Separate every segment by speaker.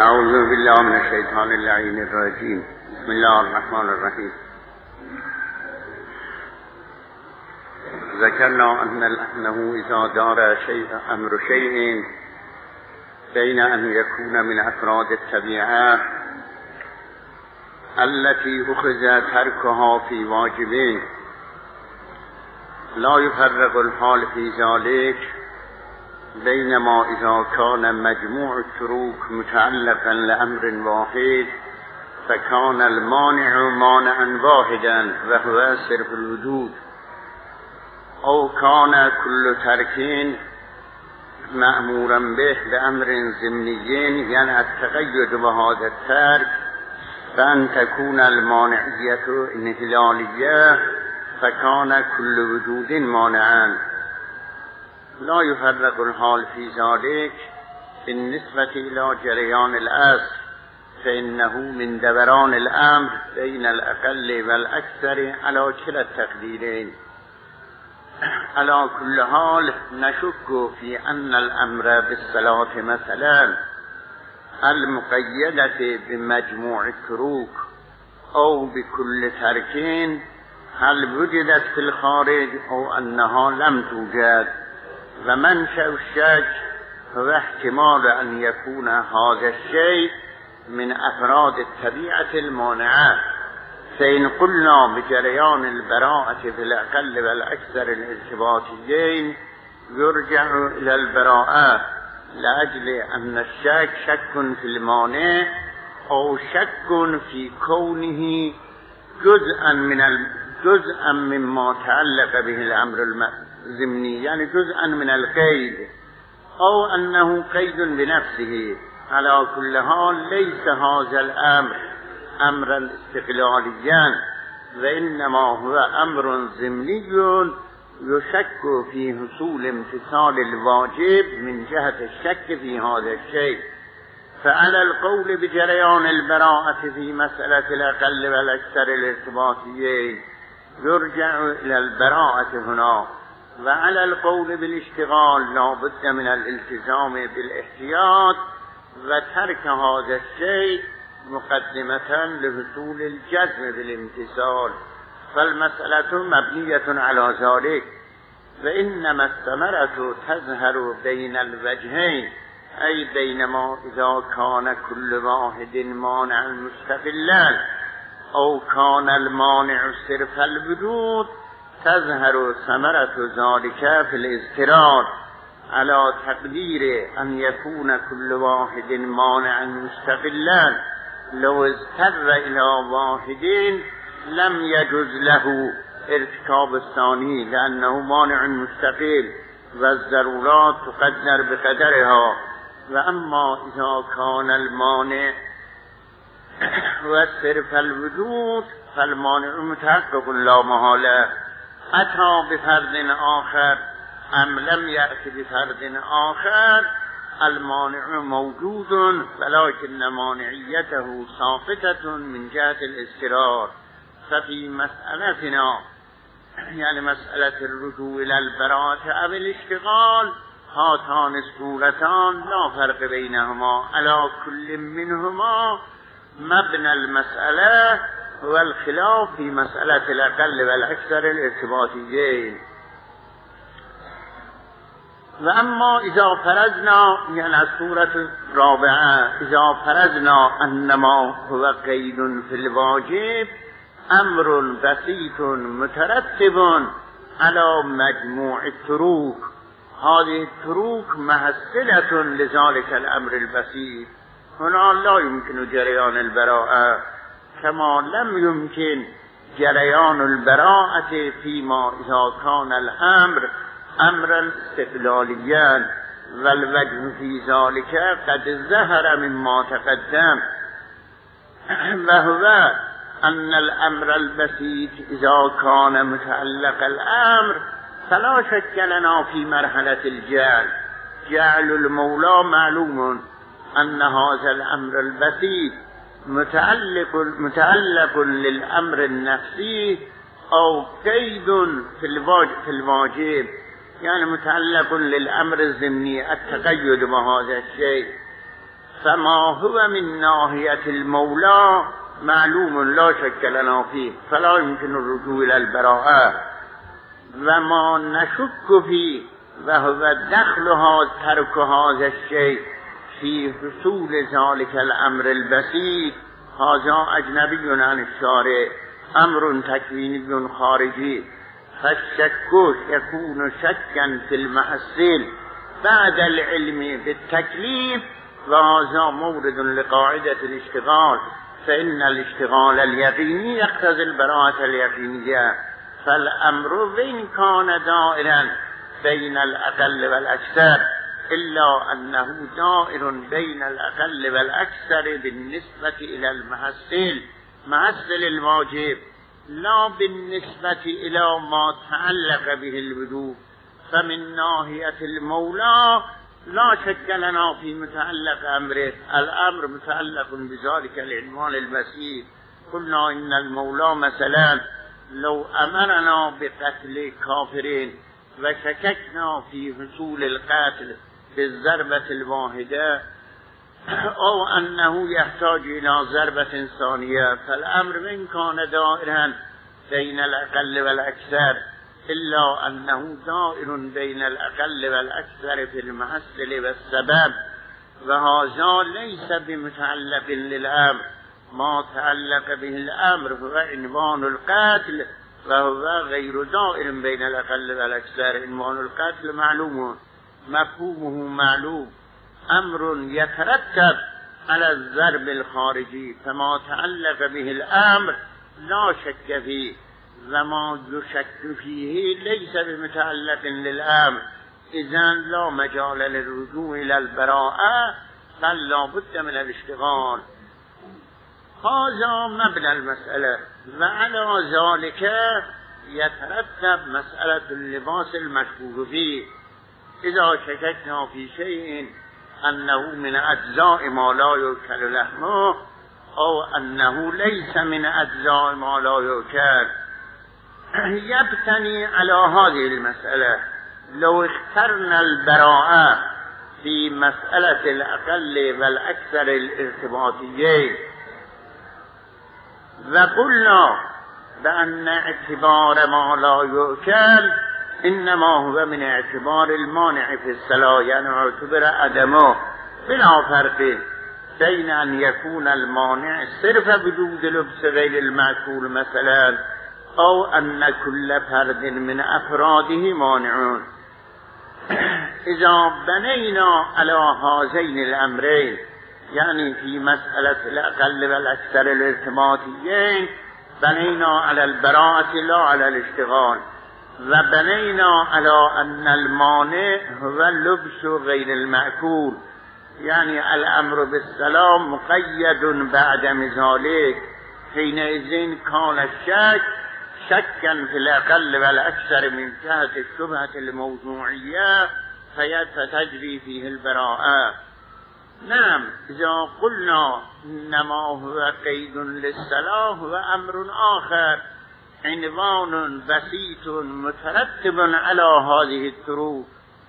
Speaker 1: اعوذ بالله من الشیطان اللعین الرجیم. بسم الله الرحمن الرحیم. ذکرنا انه اذا دار امر شیء بین ان یکون من افراد الطبیعه التي اخذ ترکها فی واجبین لا يفرق الحال في ذلك بينما إذا كان مجموع التروك متعلقا لأمر واحد فكان المانع مانعا واحدا وهو صرف الوجود، أو كان كل ترك مأمورا به بأمر ضمني يعني التقيد بهذا الترك فأن تكون المانعية انحلالية فكان كل وجود مانعا. لا يفرق الحال في ذلك بالنسبة إلى جريان الأصل فإنه من دوران الأمر بين الأقل والأكثر على كلا التقديرين. على كل حال نشك في أن الأمر بالصلاة مثلا المقيدة بمجموع التروك أو بكل تركين هل وجدت في الخارج أو أنها لم توجد، ومنشأ الشك هو احتمال أن يكون هذا الشيء من أفراد الطبيعة المانعة. فإن قلنا بجريان البراءة في الأقل والأكثر الارتباطيين يرجع إلى البراءة لأجل أن الشك شك في المانع أو شك في كونه جزءا مما تعلق به الأمر الضمني يعني جزءا من القيد، أو أنه قيد بنفسه. على كل حال ليس هذا الأمر أمرا استقلاليا وإنما هو أمر ضمني يشك في حصول امتثال الواجب من جهة الشك في هذا الشيء. فعلى القول بجريان البراءة في مسألة الأقل والأكثر الارتباطيين يرجع إلى البراءة هنا، وعلى القول بالاشتغال لا بد من الالتزام بالاحتياط وترك هذا الشيء مقدمة لحصول الجزم بالامتثال، فالمسألة مبنية على ذلك. وإنما الثمرة تظهر بين الوجهين أي بينما إذا كان كل واحد مانعا مستقلا أو كان المانع صرف الوجود تظهر ثمرة ذلك في الاضطرار على تقدير أن يكون كل واحد مانعا مستقلا. لو اضطر إلى واحد لم يجوز له ارتكاب الثاني لأنه مانع مستقل والضرورات تقدر بقدرها. وأما إذا كان المانع وصرف الوجود فالمانع متحقق لا محالة أتى بفرد آخر أم لم يأتي بفرد آخر المانع موجود ولكن مانعيته ساقطة من جهة الاضطرار. ففي مسألتنا يعني مسألة الرجوع إلى البراءة أو الاشتغال هاتان الصورتان لا فرق بينهما، على كل منهما مبنى المسألة هو الخلاف في مسألة الأقل والأكثر الارتباطيين. وأما إذا فرضنا يعني الصورة الرابعة إذا فرضنا أنما هو قيد في الواجب أمر بسيط مترتب على مجموع التروك، هذه التروك محصلة لذلك الأمر البسيط. هنا لا يمكن جريان البراءة كما لم يمكن جريان البراءة فيما إذا كان الأمر أمرا استقلاليا، والوجه في ذلك قد ظهر مما تقدم، وهو أن الأمر البسيط إذا كان متعلق الأمر فلا شك لنا في مرحلة الجعل. جعل المولى معلوم أن هذا الأمر البسيط متعلق للأمر النفسي أو قيد في الواجب يعني متعلق للأمر الضمني التقيد بهذا الشيء. فما هو من ناحية المولى معلوم لا شك لنا فيه فلا يمكن الرجوع إلى البراءة وما نشك فيه وهو دخلها ترك هذا الشيء في حصول ذلك الأمر البسيط هذا أجنبي عن الشارع أمر تكويني خارجي فالشك يكون شكا في المحصل بعد العلم بالتكليف وهذا مورد لقاعدة الاشتغال فإن الاشتغال اليقيني يقتضي البراءة اليقينية فالأمر وإن كان دائرا بين الأقل والأكثر إلا أنه دائر بين الأقل والأكثر بالنسبة إلى محصل الواجب لا بالنسبة إلى ما تعلق به الوجوب فمن ناحية المولى لا شك لنا في متعلق أمره الأمر متعلق بذلك العنوان البسيط قلنا إن المولى مثلا لو أمرنا بقتل كافرين وشككنا في حصول القتل بالضربة الواحدة أو أنه يحتاج إلى ضربة ثانية فالأمر من كان دائرا بين الأقل والأكثر إلا أنه دائر بين الأقل والأكثر في المحصل والسبب وهذا ليس بمتعلق للأمر ما تعلق به الأمر هو عنوان القتل وهو غير دائر بين الأقل والأكثر عنوان القتل معلوم مفهومه معلوم أمر يترتب على الضرب الخارجي فما تعلق به الأمر لا شك فيه وما يشك فيه ليس بمتعلق للأمر إذن لا مجال للرجوع إلى البراءة بل لا بد من الاشتغال هذا مبنى المسألة وعلى ذلك يترتب مسألة اللباس المشكوك فيه إذا شككنا في شيء أنه من أجزاء ما لا يؤكل لحمه أو أنه ليس من أجزاء ما لا يؤكل يبتني على هذه المسألة لو اخترنا البراءة في مسألة الأقل والأكثر الارتباطيين وقلنا بأن اعتبار ما لا يؤكل إنما هو من اعتبار المانع في الصلاة يعني اعتبر عدمه بلا فرق بين أن يكون المانع صرف وجود لبس غير المأكول مثلا أو أن كل فرد من أفراده مانعون إذا بنينا على هذين الأمرين يعني في مسألة الأقل والأكثر الارتباطيين بنينا على البراءة لا على الاشتغال وبنينا على أن المانع هو اللبس غير المأكول يعني الأمر بالسلام مقيد بعدم ذلك حينئذ كان الشك شكا في الأقل والأكثر من جهة الشبهة الموضوعية فتجري فيه البراءة نعم إذا قلنا إنما هو قيد للصلاة هو أمر آخر عنوان بسيط مترتب على هذه الطرق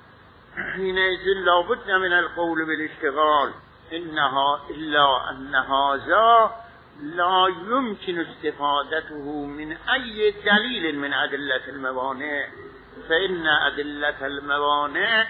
Speaker 1: حينئذ لا بد من القول بالاشتغال إلا أن هذا لا يمكن استفادته من أي دليل من أدلة الموانع فإن أدلة الموانع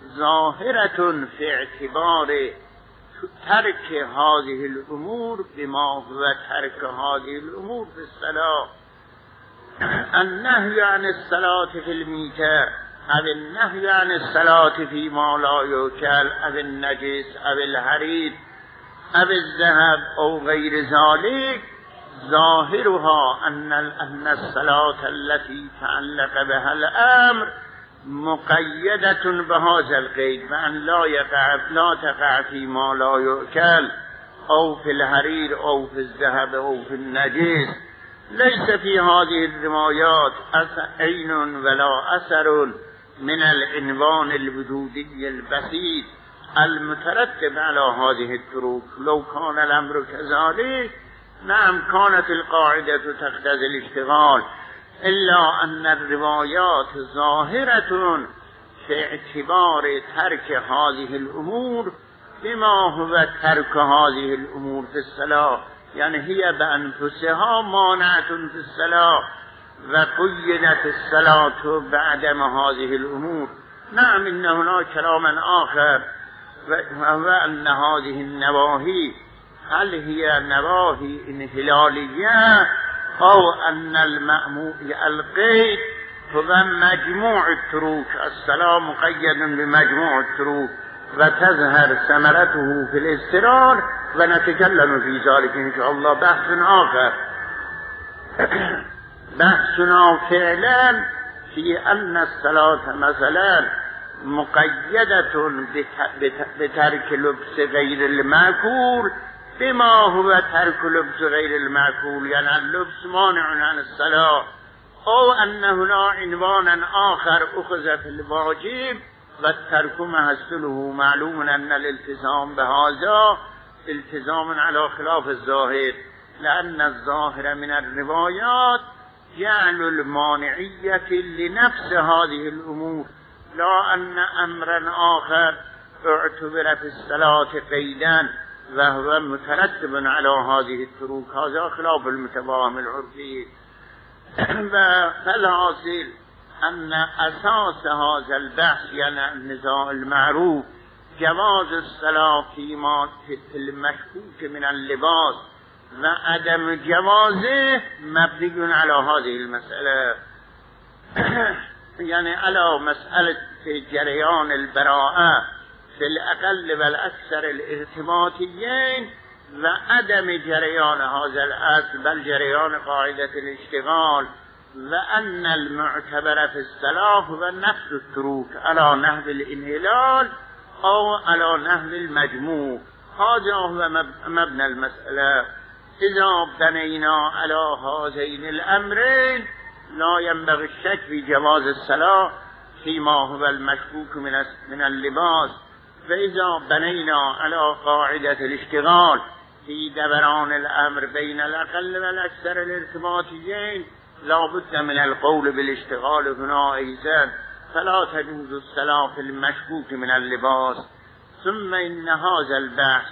Speaker 1: ظاهرة في اعتبار ترك هذه الأمور بما هو ترك هذه الأمور في الصلاة النهي عن الصلاة في الميتة أو النهي عن الصلاة فيما لا يؤكل أو النجس أو الحرير أو الذهب أو غير ذلك ظاهرها أن الصلاة التي تعلق بها الأمر مقيدة بهذا القيد بأن لا تقع فيما لا يؤكل أو في الحرير أو في الذهب أو في النجس ليس في هذه الروايات عين ولا أثر من العنوان الوجودي البسيط المترتب على هذه الطرق لو كان الأمر كذلك نعم كانت القاعدة تقتضي الاشتغال إلا أن الروايات ظاهرة في اعتبار ترك هذه الأمور بما هو ترک هذه الامور في الصلاة، یعنی هي بانفسها مانعة في الصلاة و قیدت الصلاة بعدم هذه الامور. نعم ان هناك كلاما آخر وهو ان هذه النواهي هل هي نواهي انحلالية او ان المأمور القيد هو مجموع التروك، الصلاة مقيد بمجموع التروك وتظهر ثمرته في الاضطرار ونتكلم في ذلك ان شاء الله بحث آخر. بحثنا فعلا في ان الصلاة مثلا مقيدة بترك لبس غير المأكول بما هو ترك لبس غير المأكول، يعني اللبس مانع عن الصلاة، او ان هنا عنوانا آخر اخذ في الواجب والترك محصله. معلوم ان الالتزام بهذا التزام على خلاف الظاهر، لأن الظاهر من الروايات جعل المانعية لنفس هذه الأمور، لا أن أمرا آخر اعتبر في الصلاة قيدا وهو مترتب على هذه التروك. هذا خلاف المتفاهم العرفي. فالحاصل أن أساس هذا البحث يعني النزاع المعروف جواز الصلاة فيما في المشكوك من اللباس وعدم جوازه مبني على هذه المسألة، يعني على مسألة في جريان البراءة في الأقل والأكثر الارتباطيين وعدم جريان هذا الأصل بل جريان قاعدة الاشتغال، وأن المعتبر في الصلاة هو نفس التروك على نحو الانهلال أو على نحو المجموع. هذا هو مبنى المسألة. إذا بنينا على هذين الأمرين لا ينبغي الشك في جواز الصلاة فيما هو المشكوك من اللباس، فإذا بنينا على قاعدة الاشتغال في دوران الأمر بين الأقل والأكثر الارتباطيين لا بد من القول بالاشتغال هنا أيضا، فلا تجوز الصلاة في المشكوك من اللباس. ثم إن هذا البحث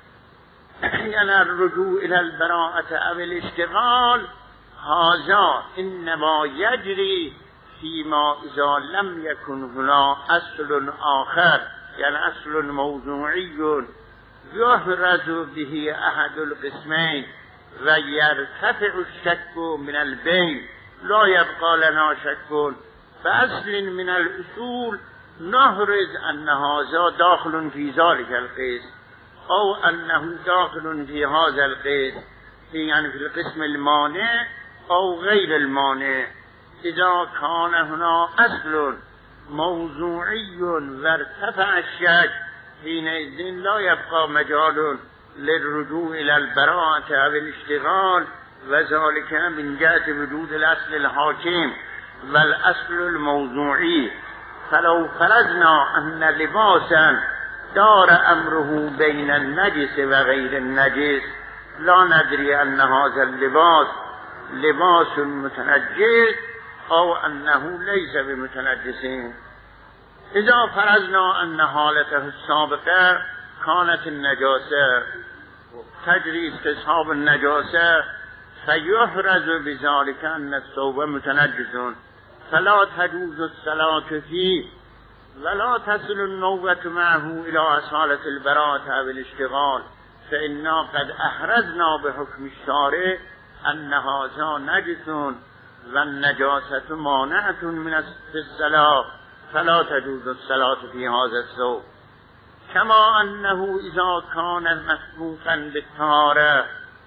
Speaker 1: يعني الرجوع إلى البراءة أو الاشتغال هذا إنما يجري فيما إذا لم يكن هنا أصل آخر، يعني أصل موضوعي يحرز به أحد القسمين ويرتفع الشك من البين، لا يبقى لنا شك فأصل من الأصول نحرز أن هذا داخل في ذلك القسم أو أنه داخل في هذا القسم، يعني في القسم المانع أو غير المانع. إذا كان هنا أصل موضوعي وارتفع الشك حينئذ لا يبقى مجال للرجوع إلى البراءة أو الاشتغال، وذلك من جهة وجود الأصل الحاكم والأصل الموضوعي. فلو فرضنا أن لباسا دار أمره بين النجس وغير النجس لا ندري أن هذا اللباس لباس متنجس أو أنه ليس بمتنجس. إذا فرضنا أن حالته السابقة كانت النجاسة تجري استصحاب النجاسة فيحرز بذلك أن الثوب متنجس فلا تجوز الصلاة فيه ولا تصل النوبة معه إلى أصالة البراءة أو الاشتغال، فإنا قد أحرزنا بحكم الشارع أن هذا نجس والنجاسة مانعة من الصلاة فلا تجوز الصلاة في هذا الثوب. كما أنه إذا كان مسبوقا بالطهارة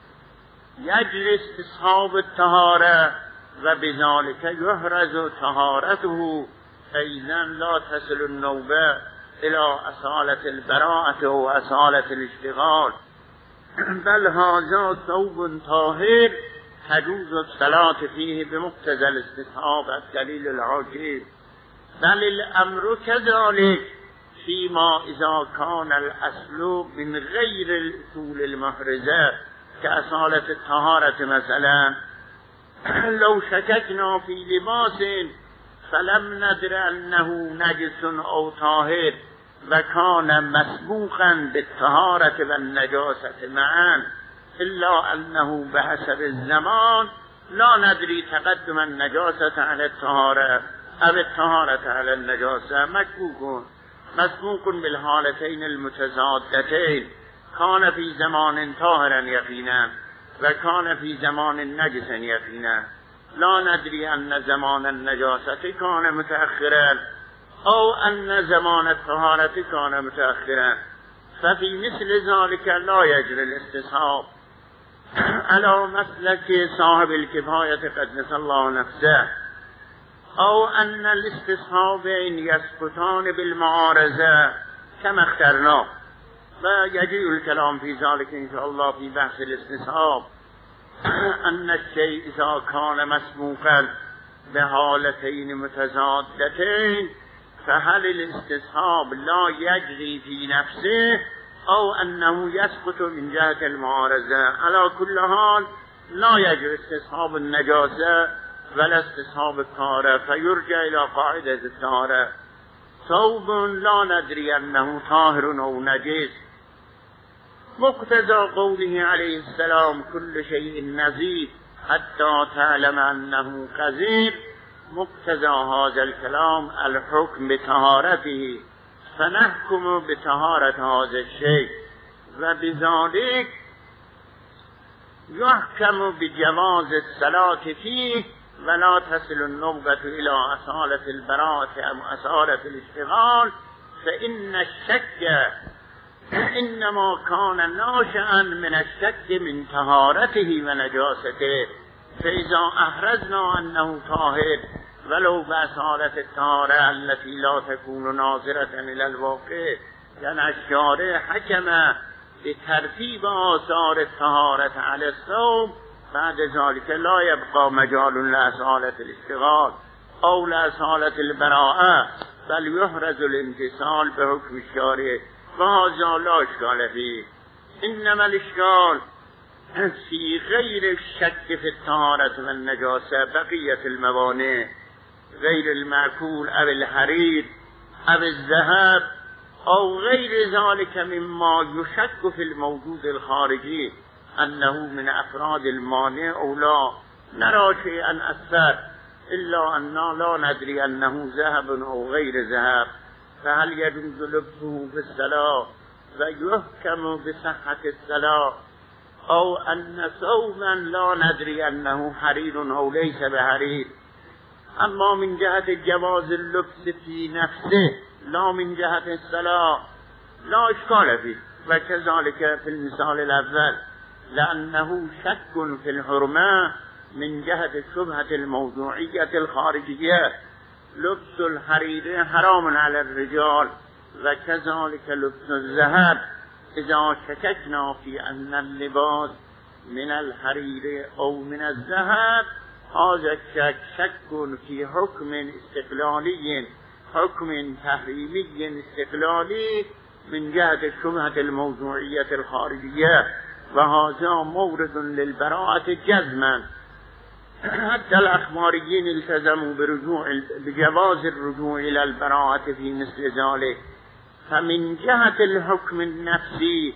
Speaker 1: يجري استصحاب الطهارة وبذلك يحرز طهارته، فإذا لا تصل النوبة إلى أصالة البراءة وأصالة الاشتغال، بل هذا ثوب طاهر تجوز الصلاة فيه بمقتضى الاستصحاب الدليل العاجز. بل الأمر كذلك فيما إذا كان الأصل من غير الأصول المحرزة كأصالة الطهارة مثلا. لو شككنا في لباس فلم ندر أنه نجس أو طاهر و کان مسبوقا بالطهارة و النجاسة معا الا انه بحسب الزمان لا ندری تقدم النجاسة على الطهارة او الطهارة على النجاسة مسبوق بالحالتين المتضادتين كان في زمان طاهرا يقينا و كان في زمان نجس يقينا لا ندري أن زمان النجاسة كان متأخرا أو أن زمان الطهارة كان متأخرا ففي مثل ذلك لا يجري الاستصحاب على مسلك صاحب الكفاية قدس الله نفسه أو أن الاستصحابين يسقطان بالمعارضة كما اخترنا ويجيء الكلام في ذلك إن شاء الله في بحث الاستصحاب أن الشيء إذا كان مسبوقا بحالتين متضادتين فهل الاستصحاب لا يجري في نفسه أو أنه يسقط من جهة المعارضة؟ على كل حال لا يجري استصحاب النجاسة ولا استصحاب الطهارة فيرجع إلى قاعدة الطهارة ثوب لا ندري أنه طاهر أو نجس مقتضى قوله عليه السلام كل شيء نزيف حتى تعلم أنه كذب مقتضى هذا الكلام الحكم بطهارته فنحكم بطهارة هذا الشيء وبذلك يحكم بجواز الصلاة فيه ولا تصل النبغة إلى أصالة البراءة أو أصالة الاشتغال فإن الشك إنما كان ناشئا من الشك من طهارته ونجاسته فإذا أحرزنا أنه طاهر ولو بأصالة الطهارة التي لا تكون ناظرة إلى الواقع لأن الشارع حكم بترتيب آثار الطهارة على الصوم بعد ذلك لا يبقى مجال لأصالة الاشتغال أو لأصالة البراءة بل يحرز الامتثال بحكم الشارع وهذا لا إشكال فيه إنما الإشكال في غير الشك في الطهارة والنجاسة بقية الموانع غير المأكول أو الحرير أو الذهب أو غير ذلك مما يشك في الموجود الخارجي أنه من أفراد المانع أو لا نرى شيئا أكثر إلا أننا لا ندري أنه ذهب أو غير ذهب فهل يجوز لبسه في الصلاة ويحكم بصحة الصلاة أو أن ثوبا لا ندري أنه حرير أو ليس بحرير أما من جهة جواز اللبس في نفسه لا من جهة الصلاة لا إشكال فيه وكذلك في المثال الأول لأنه شك في الحرمة من جهة الشبهة الموضوعية الخارجية لبس الحرير حرام على الرجال وكذلك لبس الذهب إذا شككنا في أن اللباس من الحرير أو من الذهب هذا الشك شك في حكم استقلالي حكم تحريمي استقلالي من جهة الشبهة الموضوعية الخارجية وهذا مورد للبراءة جزما حتى الأخباريين التزموا بجواز الرجوع إلى البراءة في مثل ذلك فمن جهة الحكم النفسي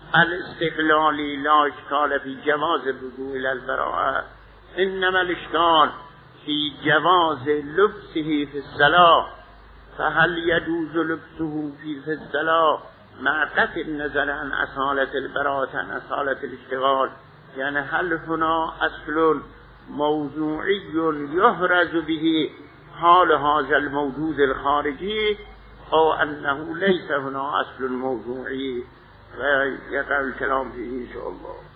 Speaker 1: الاستقلالي لا إشكال في جواز الرجوع إلى البراءة إنما الإشكال في جواز لبسه في الصلاة فهل يجوز لبسه في الصلاة مع قطع النظر عن أصالة البراءة عن أصالة الاشتغال يعني هل هنا أصل موضوعي يحرز به حال هذا الموجود الخارجي أو أنه ليس هنا أصل موضوعي ويقع الكلام فيه إن شاء الله.